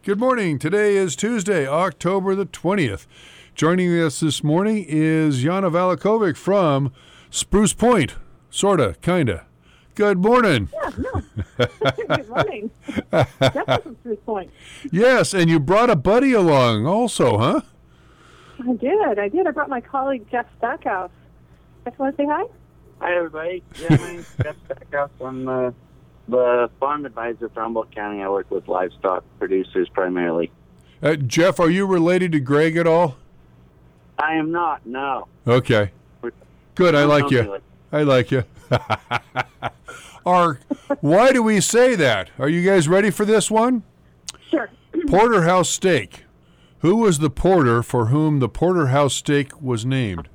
Good morning. Today is Tuesday, October the 20th. Joining us this morning is Jana Valakovic from Spruce Point. Sorta, kinda. Good morning. Yeah, no. Good morning. Definitely from Spruce Point. Yes, and you brought a buddy along also, huh? I did. I brought my colleague, Jeff Stackhouse. Jeff, want to say hi? Hi, everybody. Yeah, my name's Jeff Stackhouse. I'm the farm advisor for Humboldt County. I work with livestock producers primarily. Jeff, are you related to Greg at all? I am not, no. Okay. Good, I like you. I like you. Why do we say that? Are you guys ready for this one? Sure. Porterhouse steak. Who was the porter for whom the porterhouse steak was named?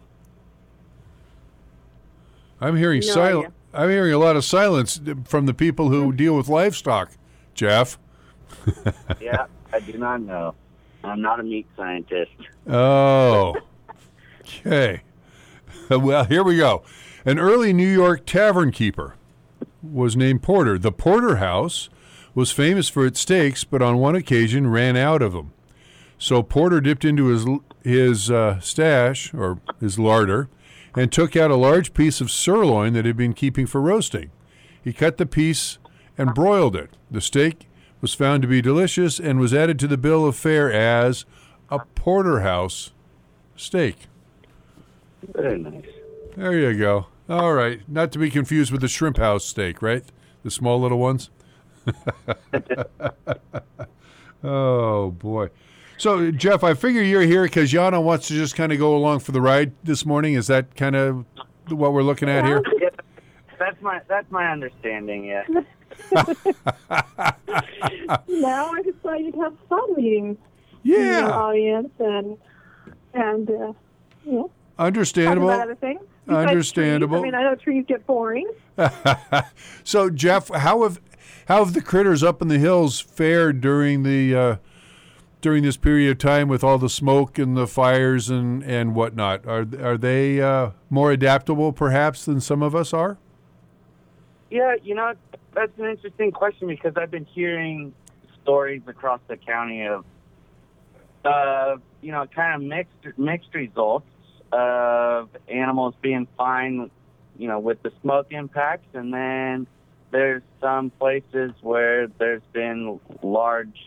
I'm hearing silence. I'm hearing a lot of silence from the people who deal with livestock, Jeff. Yeah, I do not know. I'm not a meat scientist. Oh, okay. Well, here we go. An early New York tavern keeper was named Porter. The Porterhouse was famous for its steaks, but on one occasion ran out of them. So Porter dipped into his stash, or his larder, and took out a large piece of sirloin that he'd been keeping for roasting. He cut the piece and broiled it. The steak was found to be delicious and was added to the bill of fare as a porterhouse steak. Very nice. There you go. All right. Not to be confused with the shrimp house steak, right? The small little ones. Oh, boy. So, Jeff, I figure you're here because Jana wants to just kind of go along for the ride this morning. Is that kind of what we're looking at here? Yeah, that's my understanding, yeah. Now I just thought you'd have fun meeting Yeah. the audience and Understandable. talk about other things. Besides Understandable. trees. I know trees get boring. So, Jeff, how have the critters up in the hills fared during this period of time with all the smoke and the fires and whatnot? Are they more adaptable, perhaps, than some of us are? Yeah, that's an interesting question because I've been hearing stories across the county of, kind of mixed results of animals being fine, with the smoke impacts, and then there's some places where there's been large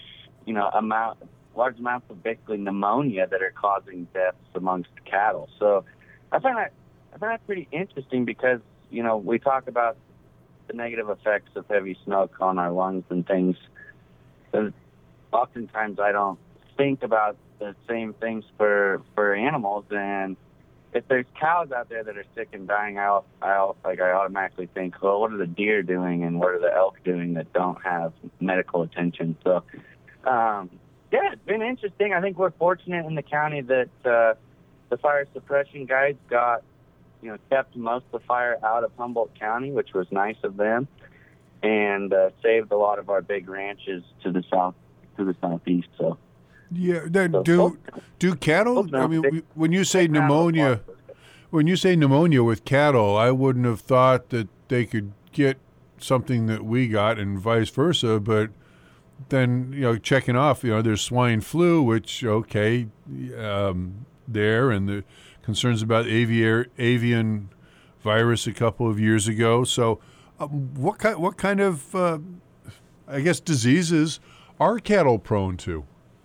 amounts of basically pneumonia that are causing deaths amongst cattle. So I find that pretty interesting because, we talk about the negative effects of heavy smoke on our lungs and things. But oftentimes I don't think about the same things for animals, and if there's cows out there that are sick and dying, I automatically think, well, what are the deer doing and what are the elk doing that don't have medical attention? So, yeah, it's been interesting. I think we're fortunate in the county that the fire suppression guys kept most of the fire out of Humboldt County, which was nice of them, and saved a lot of our big ranches to the southeast. So. Yeah. Do cattle? I mean, when you say pneumonia with cattle, I wouldn't have thought that they could get something that we got and vice versa. But then checking off, there's swine flu, which there, and the concerns about avian virus a couple of years ago. So, what kind of diseases are cattle prone to?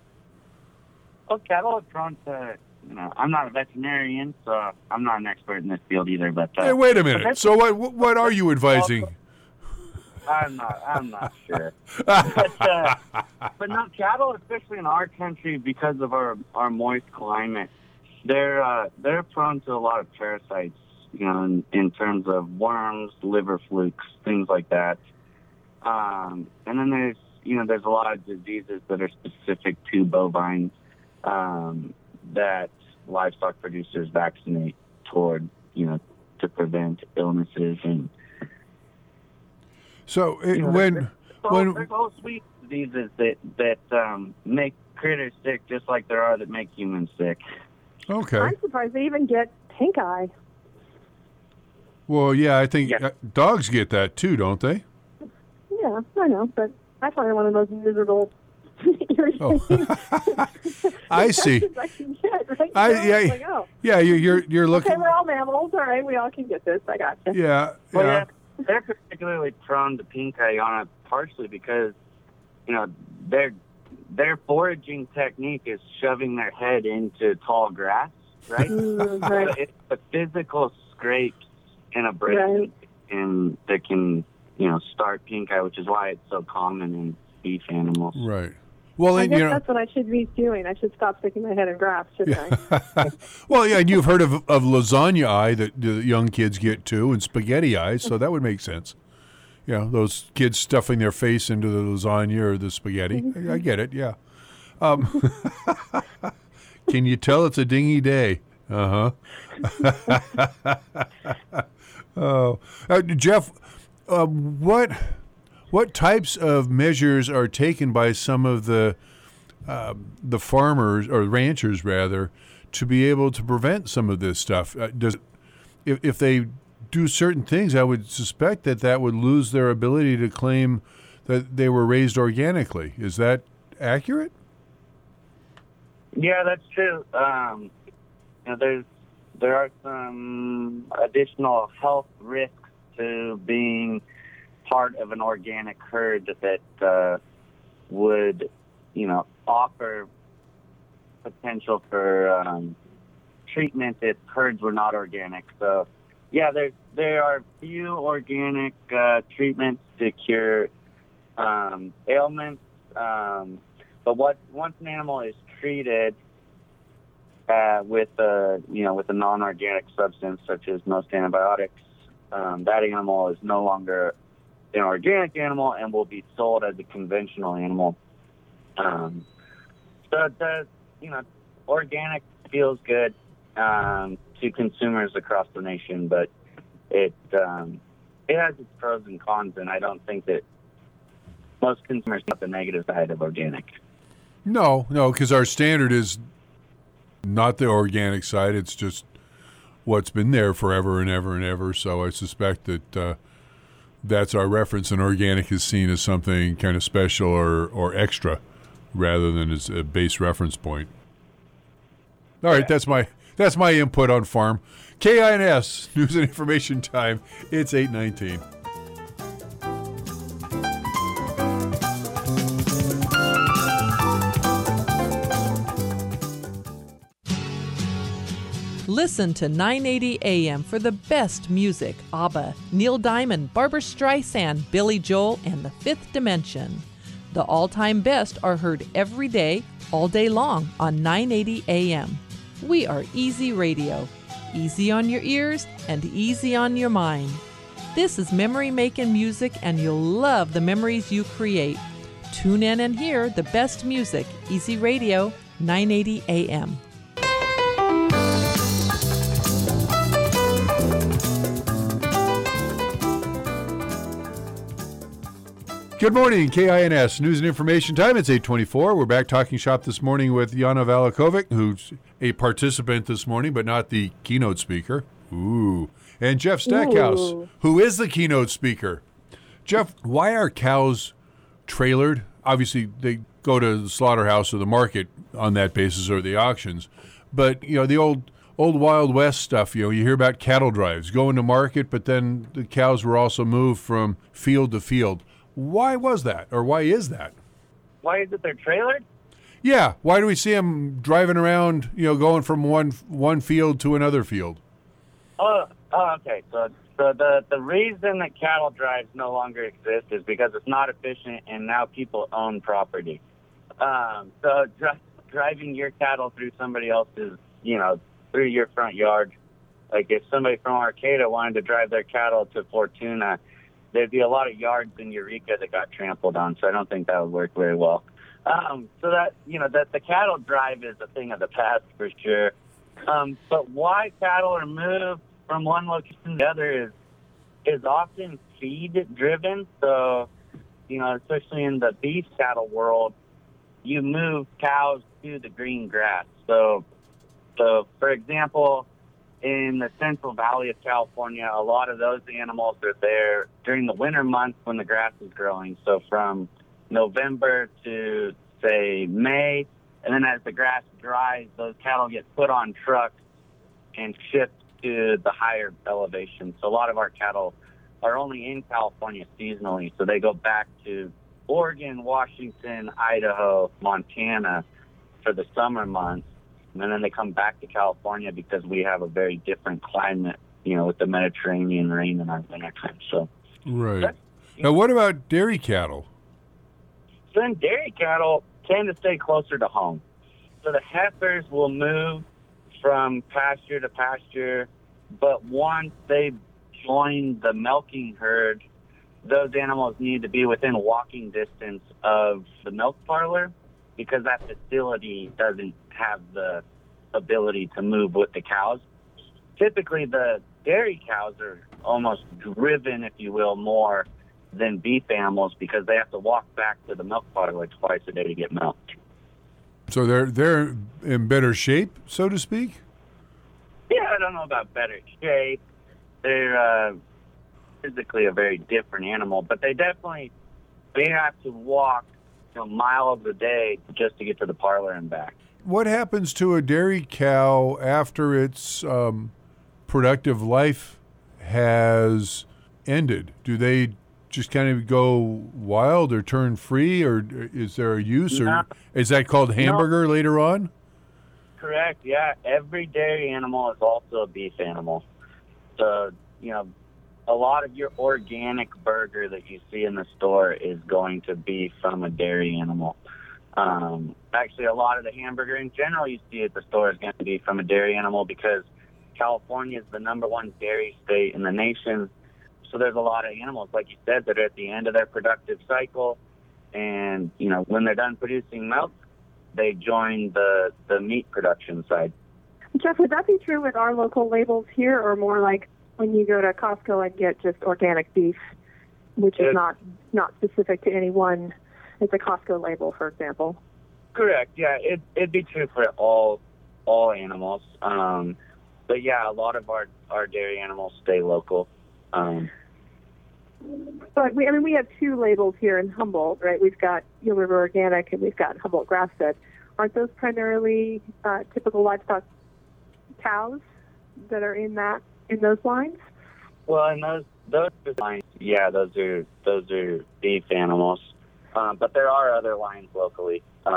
Well, cattle are prone to, I'm not a veterinarian, so I'm not an expert in this field either. But hey, wait a minute. So what are you advising? I'm not sure. But no, cattle, especially in our country, because of our moist climate, they're prone to a lot of parasites, in terms of worms, liver flukes, things like that. And then there's a lot of diseases that are specific to bovines that livestock producers vaccinate toward, to prevent illnesses. And so there's whole suite of diseases that make critters sick, just like there are that make humans sick. Okay. I'm surprised they even get pink eye. Well, yeah, I think dogs get that too, don't they? Yeah, I know, but I find it one of those miserable You're Oh. saying I see. as I can get, right? Yeah, Like, oh, yeah. You're looking. okay, we're all mammals. All right, we all can get this. I gotcha. Yeah, Well, yeah. yeah, they're particularly prone to pink eye on it partially because, their foraging technique is shoving their head into tall grass, right? Right. So it's the physical scrapes and abrasions and that can, start pink eye, which is why it's so common in beef animals. Right. Well, I and, guess you know, that's what I should be doing. I should stop sticking my head in grass, shouldn't I? well, yeah, and you've heard of lasagna eye that the young kids get too, and spaghetti eyes, so that would make sense. You know, those kids stuffing their face into the lasagna or the spaghetti. I get it, yeah. Can you tell it's a dingy day? Oh, Jeff, what types of measures are taken by some of the farmers or ranchers rather to be able to prevent some of this stuff? If they do certain things, I would suspect that would lose their ability to claim that they were raised organically. Is that accurate? Yeah, that's true. There are some additional health risks to being part of an organic herd that would, offer potential for treatment if herds were not organic. So, yeah, there are few organic treatments to cure ailments. But once an animal is treated with a non-organic substance such as most antibiotics, that animal is no longer an organic animal and will be sold as a conventional animal. So organic feels good to consumers across the nation, but it has its pros and cons, and I don't think that most consumers know the negative side of organic. No, because our standard is not the organic side. It's just what's been there forever and ever and ever. So I suspect that that's our reference, and organic is seen as something kind of special or extra rather than as a base reference point. All right, that's my input on farm. KINS, News and Information Time. It's 8:19. Listen to 980 AM for the best music. ABBA, Neil Diamond, Barbra Streisand, Billy Joel, and The Fifth Dimension. The all-time best are heard every day, all day long on 980 AM. We are Easy Radio. Easy on your ears and easy on your mind. This is memory-making music, and you'll love the memories you create. Tune in and hear the best music. Easy Radio, 980 AM. Good morning, KINS, News and Information Time. It's 8:24. We're back talking shop this morning with Jana Valakovic, who's a participant this morning, but not the keynote speaker. Ooh. And Jeff Stackhouse, who is the keynote speaker. Jeff, why are cows trailered? Obviously, they go to the slaughterhouse or the market on that basis or the auctions. But, the old Wild West stuff, you hear about cattle drives going to market, but then the cows were also moved from field to field. Why was that, or why is that? Why is it they're trailered? Yeah, why do we see them driving around, going from one field to another field? Oh, okay. So the reason that cattle drives no longer exist is because it's not efficient, and now people own property. So driving your cattle through somebody else's, through your front yard, like if somebody from Arcata wanted to drive their cattle to Fortuna, there'd be a lot of yards in Eureka that got trampled on, so I don't think that would work very well. So that, that the cattle drive is a thing of the past for sure. But why cattle are moved from one location to the other is often feed driven. So, especially in the beef cattle world, you move cows to the green grass. So for example, in the Central Valley of California, a lot of those animals are there during the winter months when the grass is growing. So from November to say, May. And then as the grass dries, those cattle get put on trucks and shipped to the higher elevation. So a lot of our cattle are only in California seasonally. So they go back to Oregon, Washington, Idaho, Montana for the summer months. And then they come back to California because we have a very different climate, with the Mediterranean rain in our wintertime. So, right. Now, what about dairy cattle? So then dairy cattle tend to stay closer to home. So the heifers will move from pasture to pasture, but once they join the milking herd, those animals need to be within walking distance of the milk parlor because that facility doesn't have the ability to move with the cows. Typically, the dairy cows are almost driven, if you will, more than beef animals because they have to walk back to the milk parlor twice a day to get milk. So they're in better shape, so to speak? Yeah, I don't know about better shape. They're physically a very different animal, but they have to walk miles a day just to get to the parlor and back. What happens to a dairy cow after its productive life has ended? Do they just kind of go wild or turn free, or is there a use, or is that called hamburger later on? Correct, yeah. Every dairy animal is also a beef animal. So, a lot of your organic burger that you see in the store is going to be from a dairy animal. Actually, a lot of the hamburger in general you see at the store is going to be from a dairy animal because California is the #1 dairy state in the nation. So there's a lot of animals, like you said, that are at the end of their productive cycle. And, when they're done producing milk, they join the meat production side. Jeff, would that be true with our local labels here, or more like when you go to Costco and get just organic beef, which is not specific to any one? It's a Costco label, for example. Correct. Yeah, it'd be true for all animals. But yeah, a lot of our dairy animals stay local. But we have two labels here in Humboldt, right? We've got Eel River Organic and we've got Humboldt Grass Fed. Aren't those primarily typical livestock cows that are in those lines? Well, in those lines, yeah, those are beef animals. But there are other lines locally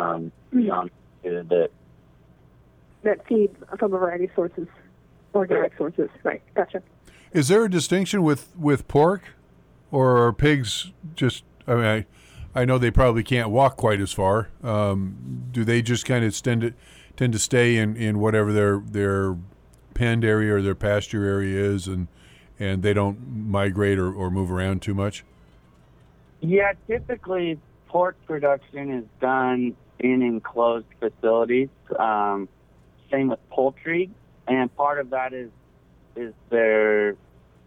that feed from a variety of sources, organic sources. Right, gotcha. Is there a distinction with pork, or are pigs just? I know they probably can't walk quite as far. Do they just kind of tend to stay in whatever their penned area or their pasture area is, and they don't migrate or move around too much? Yeah, typically pork production is done in enclosed facilities. Same with poultry, and part of that is they're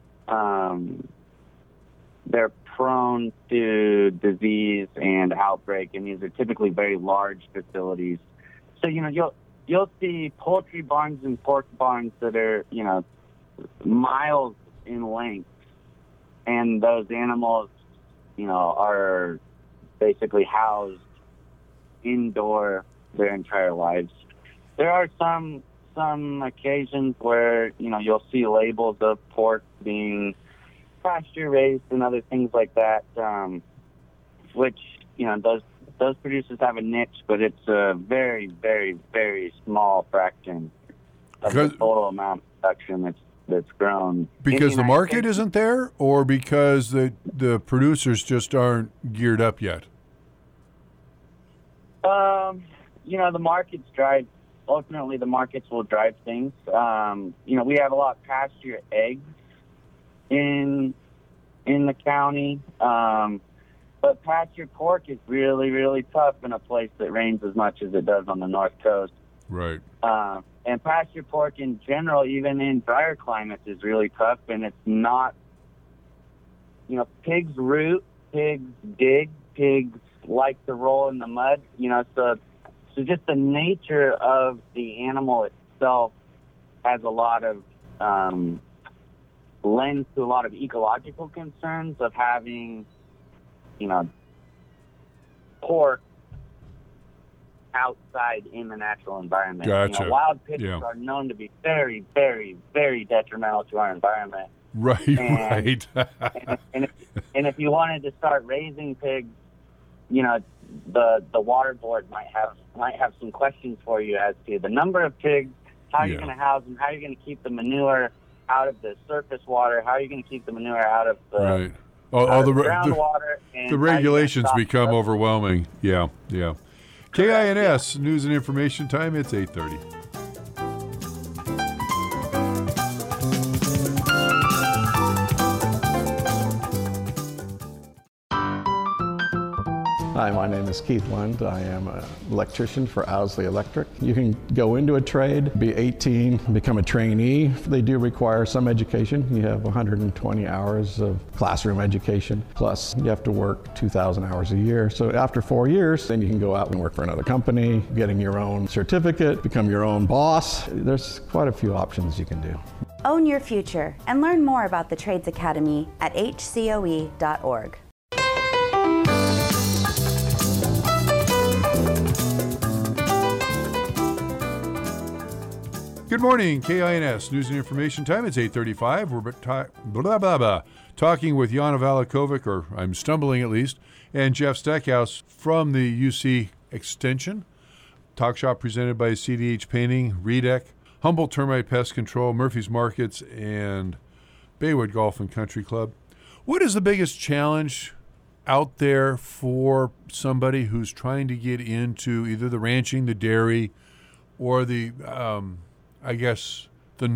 prone to disease and outbreak, and these are typically very large facilities. So you'll see poultry barns and pork barns that are miles in length, and those animals are basically housed indoor their entire lives. There are some occasions where you'll see labels of pork being pasture raised and other things like that, which those producers have a niche, but it's a very, very, very small fraction of the total amount of production that's grown. Because the market isn't there, or because the producers just aren't geared up yet? The markets drive. Ultimately, the markets will drive things. We have a lot of pasture eggs in the county, but pasture pork is really, really tough in a place that rains as much as it does on the North Coast. Right. And pasture pork in general, even in drier climates, is really tough, and it's not. Pigs root, pigs dig, pigs like to roll in the mud. So just the nature of the animal itself has a lot of lends to a lot of ecological concerns of having, pork outside in the natural environment. Gotcha. Wild pigs Yeah. are known to be very, very, very detrimental to our environment. Right, And- right. And if you wanted to start raising pigs, the water board might have some questions for you as to the number of pigs, how you're Yeah. going to house them, how you're going to keep the manure out of the surface water, how you're going to keep the manure out of the Right. out All of the, the re- groundwater. And the how you're gonna regulations stop become the- overwhelming. Yeah, yeah. KINS, News and Information Time, it's 8:30. Hi, my name is Keith Lund. I am an electrician for Owsley Electric. You can go into a trade, be 18, become a trainee. They do require some education. You have 120 hours of classroom education, plus you have to work 2,000 hours a year. So after 4 years, then you can go out and work for another company, getting your own certificate, become your own boss. There's quite a few options you can do. Own your future and learn more about the Trades Academy at hcoe.org. Good morning, KINS, News and Information Time. It's 8:35. We're talking with Jana Valakovic, or I'm stumbling at least, and Jeff Stackhouse from the UC Extension. Talk shop presented by CDH Painting, Redec, Humboldt Termite Pest Control, Murphy's Markets, and Baywood Golf and Country Club. What is the biggest challenge out there for somebody who's trying to get into either the ranching, the dairy, or the I guess the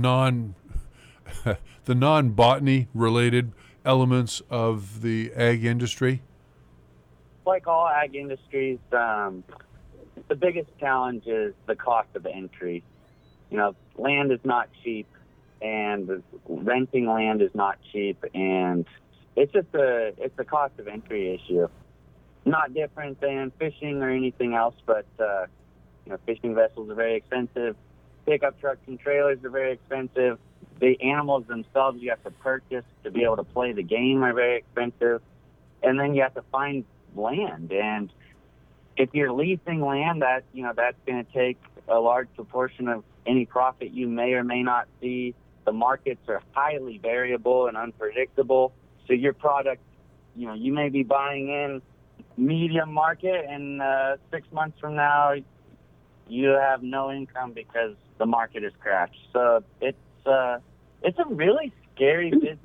non-botany related elements of the ag industry? Like all ag industries, the biggest challenge is the cost of entry. Land is not cheap, and renting land is not cheap, and it's a cost of entry issue. Not different than fishing or anything else, but fishing vessels are very expensive. Pickup trucks and trailers are very expensive. The animals themselves you have to purchase to be able to play the game are very expensive. And then you have to find land. And if you're leasing land, that's going to take a large proportion of any profit you may or may not see. The markets are highly variable and unpredictable. So your product, you may be buying in medium market, and 6 months from now, you have no income because the market is crashed. So it's a really scary business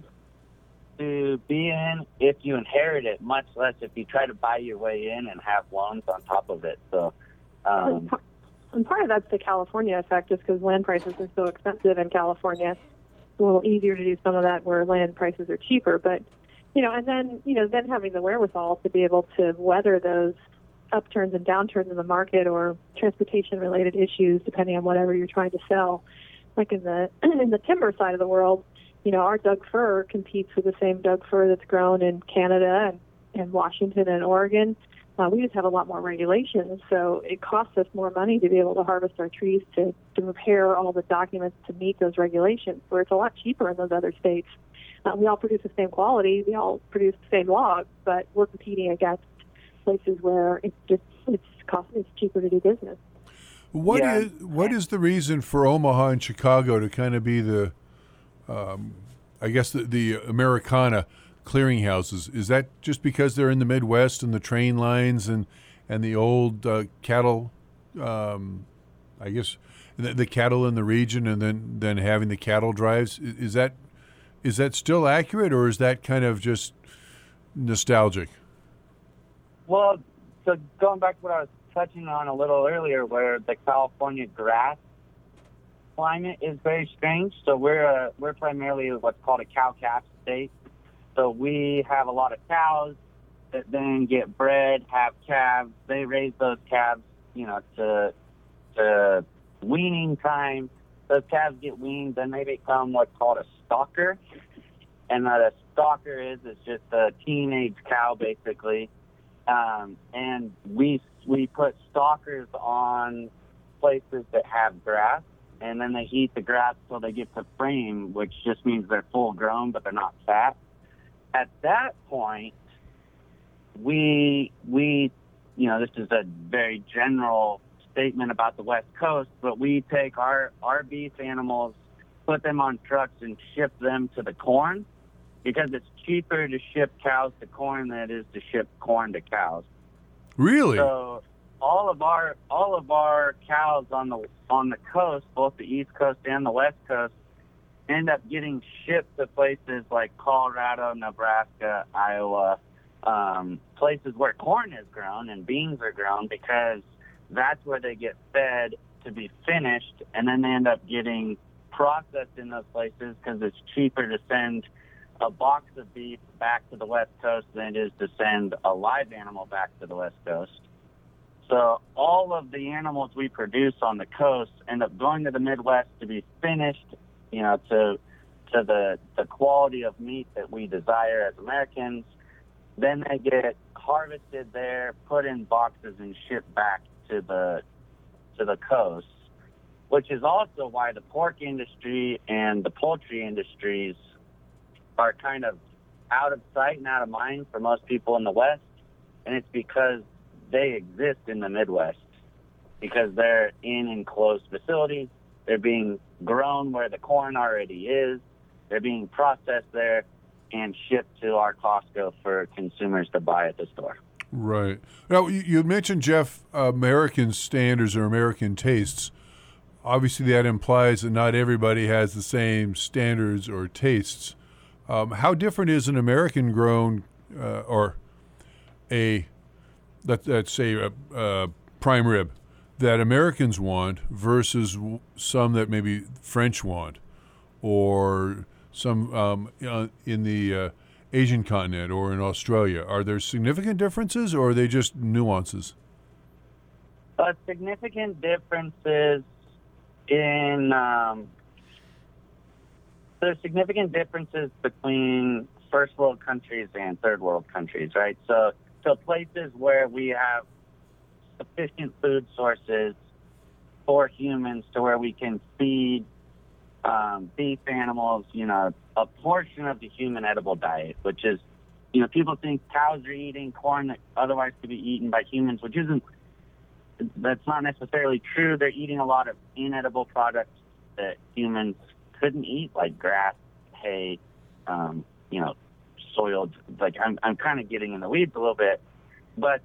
to be in if you inherit it, much less if you try to buy your way in and have loans on top of it. So, And part of that's the California effect, just because land prices are so expensive in California. It's a little easier to do some of that where land prices are cheaper. But, and then having the wherewithal to be able to weather those upturns and downturns in the market or transportation-related issues, depending on whatever you're trying to sell. Like in the timber side of the world, our Doug fir competes with the same Doug fir that's grown in Canada and Washington and Oregon. We just have a lot more regulations, so it costs us more money to be able to harvest our trees to prepare all the documents to meet those regulations, where it's a lot cheaper in those other states. We all produce the same quality, we all produce the same logs, but we're competing against places where it's cheaper to do business. What is the reason for Omaha and Chicago to kind of be the the Americana clearinghouses? Is that just because they're in the Midwest and the train lines and the old cattle, the cattle in the region, and then having the cattle drives? Is that still accurate, or is that kind of just nostalgic? Well, so going back to what I was touching on a little earlier, where the California grass climate is very strange. So we're primarily what's called a cow-calf state. So we have a lot of cows that then get bred, have calves. They raise those calves, to weaning time. Those calves get weaned, then they become what's called a stalker. And a stalker is just a teenage cow, basically. And we put stalkers on places that have grass, and then they eat the grass till they get to frame, which just means they're full grown, but they're not fat. At that point, we this is a very general statement about the West Coast, but we take our beef animals, put them on trucks, and ship them to the corn because it's cheaper to ship cows to corn than it is to ship corn to cows. Really? So all of our cows on the coast, both the East Coast and the West Coast, end up getting shipped to places like Colorado, Nebraska, Iowa, places where corn is grown and beans are grown, because that's where they get fed to be finished, and then they end up getting processed in those places because it's cheaper to send a box of beef back to the West Coast than it is to send a live animal back to the West Coast. So all of the animals we produce on the coast end up going to the Midwest to be finished, to the quality of meat that we desire as Americans. Then they get harvested there, put in boxes, and shipped back to the coast, which is also why the pork industry and the poultry industries are kind of out of sight and out of mind for most people in the West, and it's because they exist in the Midwest, because they're in enclosed facilities. They're being grown where the corn already is. They're being processed there and shipped to our Costco for consumers to buy at the store. Right. Now, you mentioned, Jeff, American standards or American tastes. Obviously, that implies that not everybody has the same standards or tastes. How different is an American-grown or let's say a prime rib that Americans want versus some that maybe French want, or some in the Asian continent or in Australia? Are there significant differences, or are they just nuances? Significant differences in there's significant differences between first world countries and third world countries, right? So places where we have sufficient food sources for humans to where we can feed beef animals, a portion of the human edible diet, which is, people think cows are eating corn that otherwise could be eaten by humans, that's not necessarily true. They're eating a lot of inedible products that humans couldn't eat, like grass, hay, soiled. Like I'm kind of getting in the weeds a little bit, but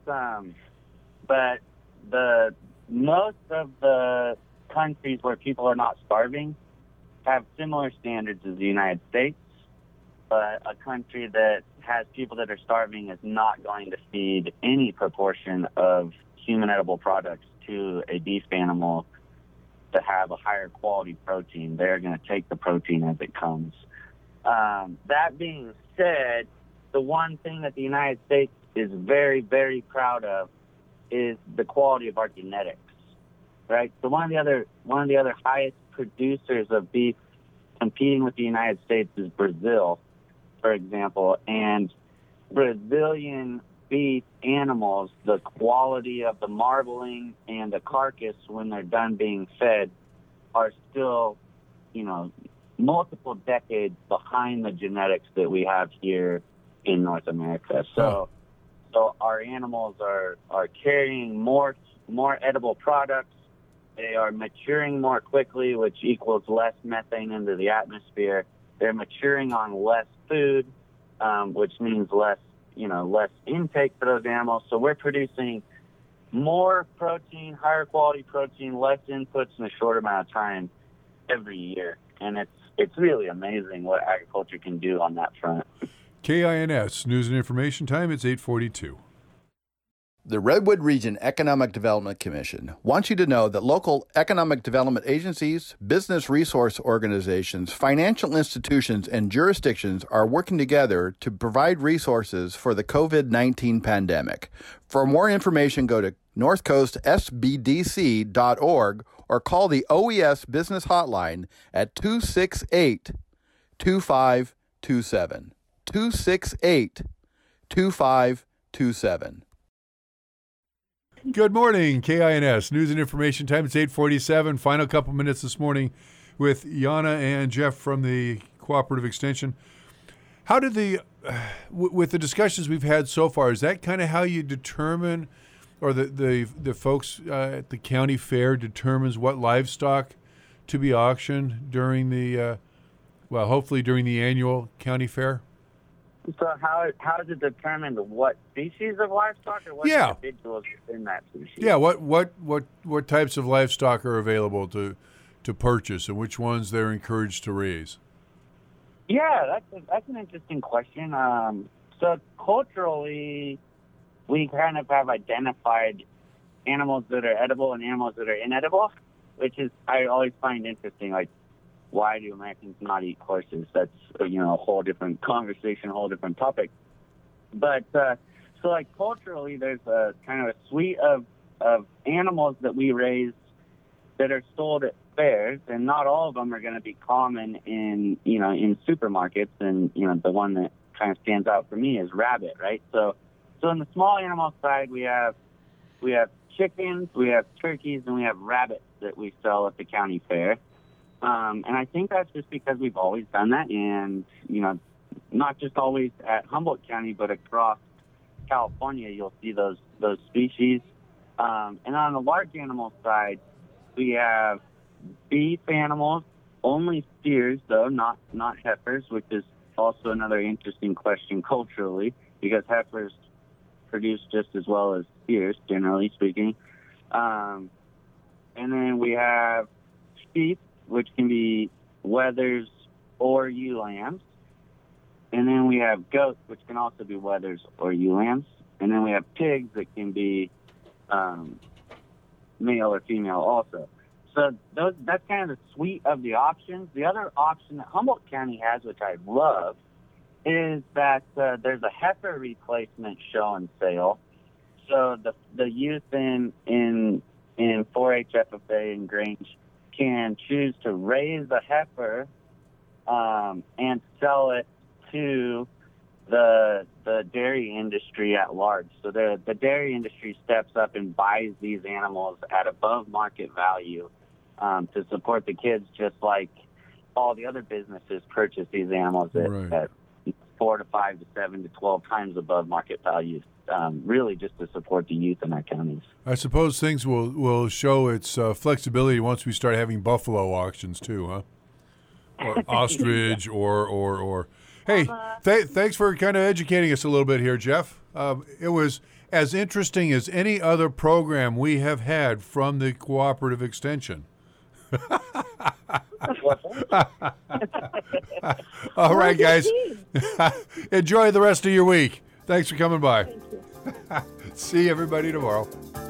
the most of the countries where people are not starving have similar standards as the United States, but a country that has people that are starving is not going to feed any proportion of human edible products to a beef animal to have a higher quality protein. They're going to take the protein as it comes. That being said, the one thing that the United States is very, very proud of is the quality of our genetics, right? So one of the other highest producers of beef competing with the United States is Brazil, for example, and Brazilian beef animals, the quality of the marbling and the carcass when they're done being fed are still, multiple decades behind the genetics that we have here in North America. So our animals are carrying more edible products. They are maturing more quickly, which equals less methane into the atmosphere. They're maturing on less food, which means less intake for those animals. So we're producing more protein, higher quality protein, less inputs in a short amount of time every year. And it's really amazing what agriculture can do on that front. KINS News and Information Time. It's 8:42. The Redwood Region Economic Development Commission wants you to know that local economic development agencies, business resource organizations, financial institutions, and jurisdictions are working together to provide resources for the COVID-19 pandemic. For more information, go to northcoastsbdc.org or call the OES Business Hotline at 268-2527. 268-2527. Good morning, KINS News and Information Time. It's 8:47. Final couple minutes this morning with Yana and Jeff from the Cooperative Extension. How did with the discussions we've had so far, is that kind of how you determine, or the folks at the county fair determines what livestock to be auctioned during the, hopefully during the annual county fair? So how is it determined what species of livestock or what individuals within that species? Yeah, what types of livestock are available to purchase, and which ones they're encouraged to raise? Yeah, that's an interesting question. So culturally, we kind of have identified animals that are edible and animals that are inedible, which is I always find interesting. Like, why do Americans not eat horses? That's a whole different conversation, a whole different topic. But so like culturally, there's a kind of a suite of animals that we raise that are sold at fairs, and not all of them are going to be common in supermarkets. And the one that kind of stands out for me is rabbit, right? So in the small animal side, we have chickens, we have turkeys, and we have rabbits that we sell at the county fair. And I think that's just because we've always done that, and not just always at Humboldt County, but across California, you'll see those species. And on the large animal side, we have beef animals, only steers though, not heifers, which is also another interesting question culturally, because heifers produce just as well as steers, generally speaking. And then we have sheep, which can be wethers or ewe lambs. And then we have goats, which can also be wethers or ewe lambs. And then we have pigs that can be male or female also. So that's kind of the suite of the options. The other option that Humboldt County has, which I love, is that there's a heifer replacement show and sale. So the youth in 4-H FFA and Grange can choose to raise a heifer and sell it to the dairy industry at large. So the dairy industry steps up and buys these animals at above market value to support the kids, just like all the other businesses purchase these animals at 4 to 5 to 7 to 12 times above market value, really just to support the youth in our counties. I suppose things will show its flexibility once we start having buffalo auctions too, huh? Or ostrich, or hey, thanks for kind of educating us a little bit here, Jeff. It was as interesting as any other program we have had from the Cooperative Extension. All right, guys. Enjoy the rest of your week. Thanks for coming by. See everybody tomorrow.